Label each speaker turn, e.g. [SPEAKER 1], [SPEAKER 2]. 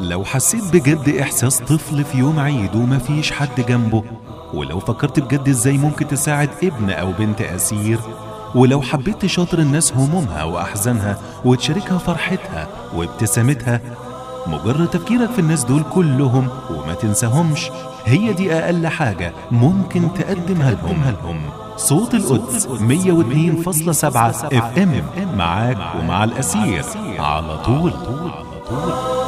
[SPEAKER 1] لو حسيت بجد إحساس طفل في يوم عيد ومفيش حد جنبه، ولو فكرت بجد إزاي ممكن تساعد ابن أو بنت أسير، ولو حبيت تشاطر الناس همومها وأحزانها وتشاركها فرحتها وابتسامتها، مجرد تفكيرك في الناس دول كلهم وما تنساهمش، هي دي أقل حاجة ممكن تقدمها لهم. صوت القدس 102.7 FM معاك ومع الأسير على طول.